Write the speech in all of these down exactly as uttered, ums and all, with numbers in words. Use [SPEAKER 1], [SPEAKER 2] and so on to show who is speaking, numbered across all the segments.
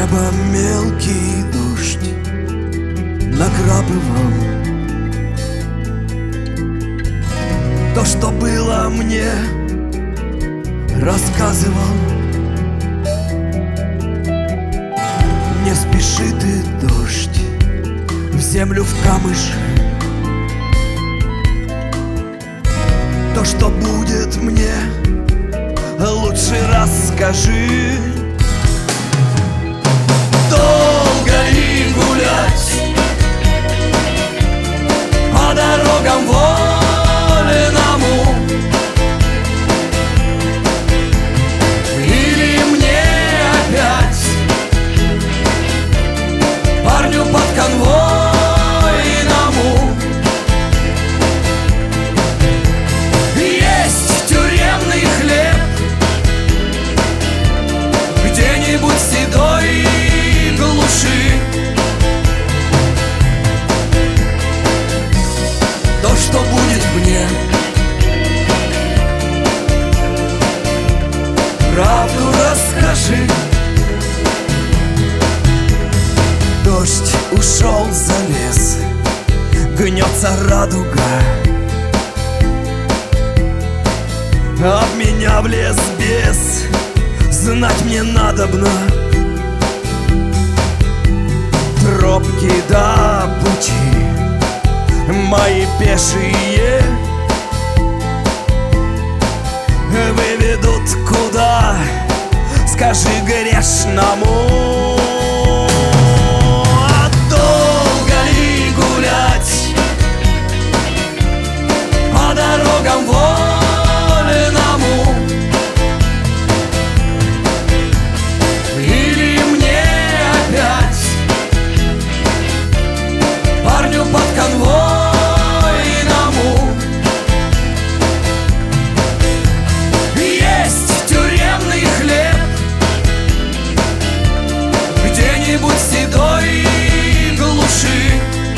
[SPEAKER 1] неба мелкий дождь накрапывал. То, что было, мне рассказывал. Не спеши ты, дождь, в землю, в камыш. То, что будет, мне лучше расскажи. Долго ли гулять по дорогам вольному? Или мне опять парню под конвойному? Есть тюремный хлеб где-нибудь в седой глуши. То, что будет, мне правду расскажи. Дождь ушел за лес, гнется радуга. Об меня влез бес, знать мне надобно. Тропки до пути мои пешие выведут куда, скажи грешному. А долго ли гулять по дорогам вольному? Или мне опять парню под конвойному? Есть тюремный хлеб где-нибудь в седой глуши.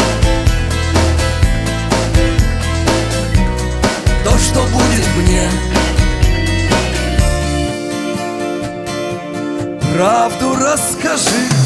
[SPEAKER 1] То, что будет, мне правду расскажи.